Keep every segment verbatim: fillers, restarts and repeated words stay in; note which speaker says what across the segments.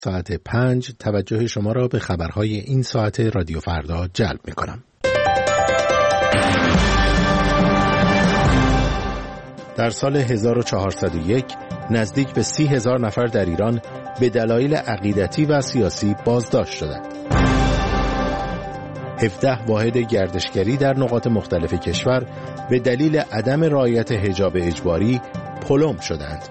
Speaker 1: ساعت پنج توجه شما را به خبرهای این ساعت رادیو فردا جلب می کنم. در سال هزار و چهارصد و یک نزدیک به سی هزار نفر در ایران به دلایل عقیدتی و سیاسی بازداشت شدند. هفده واحد گردشگری در نقاط مختلف کشور به دلیل عدم رعایت حجاب اجباری پلم شدند.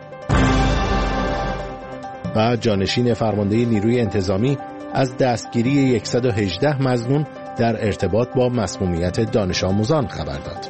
Speaker 1: و جانشین فرمانده نیروی انتظامی از دستگیری صد و هجده مظنون در ارتباط با مسمومیت دانش آموزان خبر داد.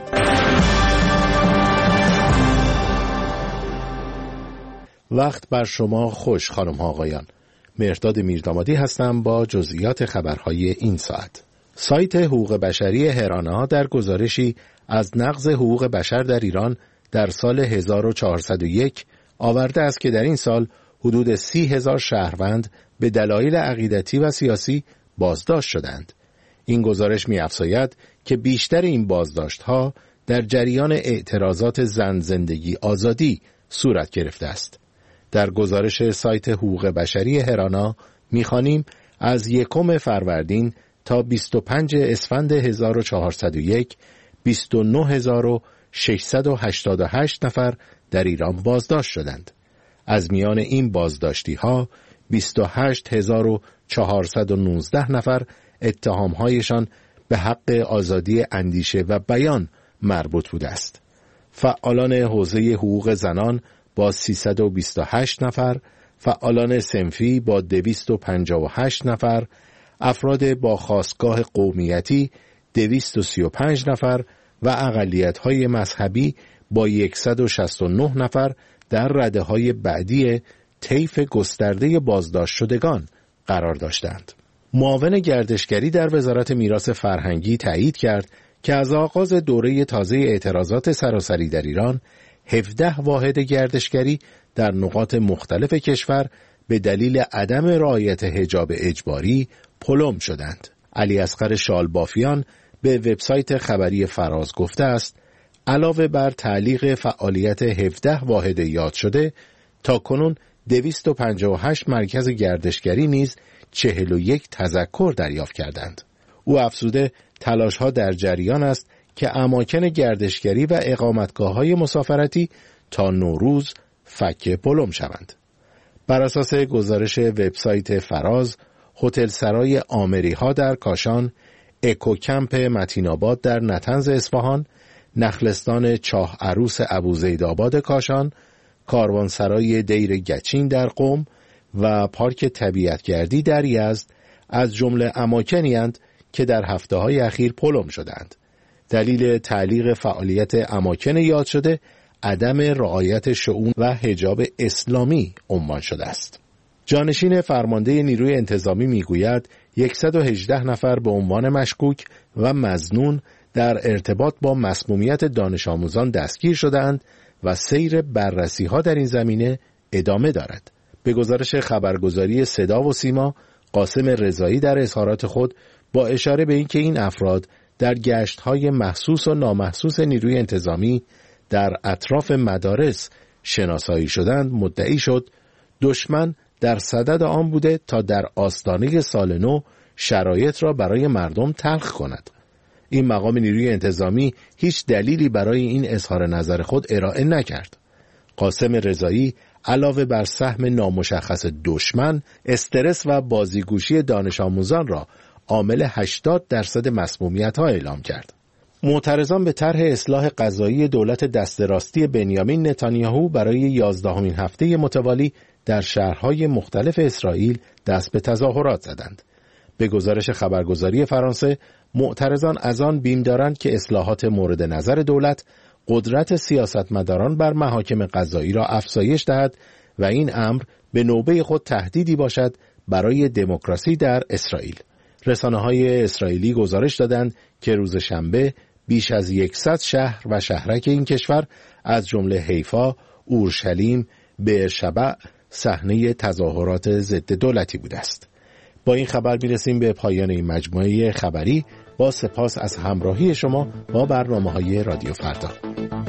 Speaker 1: وقت بر شما خوش خانم ها آقایان. مهرداد میردامادی هستم با جزئیات خبرهای این ساعت. سایت حقوق بشری هرانا در گزارشی از نقض حقوق بشر در ایران در سال هزار و چهارصد و یک آورده است که در این سال حدود سی هزار شهروند به دلایل عقیدتی و سیاسی بازداشت شدند. این گزارش می‌افزاید که بیشتر این بازداشت‌ها در جریان اعتراضات زن زندگی آزادی صورت گرفته است. در گزارش سایت حقوق بشری هرانا می‌خوانیم از یکم فروردین تا بیست و پنجم اسفند هزار و چهارصد و یک بیست و نه هزار و ششصد و هشتاد و هشت نفر در ایران بازداشت شدند. از میان این بازداشتی ها بیست و هشت هزار و چهارصد و نوزده نفر اتهامهایشان به حق آزادی اندیشه و بیان مربوط بوده است. فعالان حوزه حقوق زنان با سیصد و بیست و هشت نفر، فعالان صنفی با دویست و پنجاه و هشت نفر، افراد با خاستگاه قومیتی دویست و سی و پنج نفر و اقلیت‌های مذهبی با صد و شصت و نه نفر در رده‌های بعدی طیف گسترده بازداشت شدگان قرار داشتند. معاون گردشگری در وزارت میراث فرهنگی تایید کرد که از آغاز دوره تازه اعتراضات سراسری در ایران، هفده واحد گردشگری در نقاط مختلف کشور به دلیل عدم رعایت حجاب اجباری پلم شدند. علی اصغر شالبافیان به وبسایت خبری فراز گفته است علاوه بر تعلیق فعالیت هفده واحد یاد شده، تا کنون دویست و پنجاه و هشت مرکز گردشگری نیز چهل و یک تذکر دریافت کردند. او افزوده تلاش‌ها در جریان است که اماکن گردشگری و اقامتگاه‌های مسافرتی تا نوروز فک پلم شوند. بر اساس گزارش وبسایت فراز، هتل سرای آمریها در کاشان، اکوکمپ متین‌آباد در نطنز اصفهان، نخلستان چاه عروس ابوزیدآباد کاشان، کاروانسرای دیر گچین در قم و پارک طبیعتگردی در یزد از جمله اماکنی اند که در هفته‌های اخیر پلم شدند. دلیل تعلیق فعالیت اماکن یاد شده عدم رعایت شؤون و حجاب اسلامی عنوان شده است. جانشین فرمانده نیروی انتظامی میگوید صد و هجده نفر به عنوان مشکوک و مظنون در ارتباط با مسمومیت دانش آموزان دستگیر شدند و سیر بررسی ها در این زمینه ادامه دارد. به گزارش خبرگزاری صدا و سیما، قاسم رضایی در اظهارات خود با اشاره به اینکه این افراد در گشت‌های محسوس و نامحسوس نیروی انتظامی در اطراف مدارس شناسایی شدند، مدعی شد دشمن در صدد آن بوده تا در آستانه سال نو شرایط را برای مردم تلخ کند. این مقام نیروی انتظامی هیچ دلیلی برای این اظهار نظر خود ارائه نکرد. قاسم رضایی علاوه بر سهم نامشخص دشمن، استرس و بازیگوشی دانش آموزان را عامل هشتاد درصد مسمومیت‌ها اعلام کرد. معترضان به طرح اصلاح قضایی دولت دست راستی بنیامین نتانیاهو برای یازدهمین هفته متوالی در شهرهای مختلف اسرائیل دست به تظاهرات زدند. به گزارش خبرگزاری فرانسه، معترضان از آن بیم دارند که اصلاحات مورد نظر دولت قدرت سیاستمداران بر محاکم قضایی را افزایش دهد و این امر به نوبه خود تهدیدی باشد برای دموکراسی در اسرائیل. رسانه‌های اسرائیلی گزارش دادند که روز شنبه بیش از صد شهر و شهرک این کشور از جمله حیفا، اورشلیم، بئرشبع صحنه تظاهرات ضد دولتی بوده است. با این خبر میرسیم به پایان این مجموعه خبری. با سپاس از همراهی شما با برنامه‌های رادیو فردا.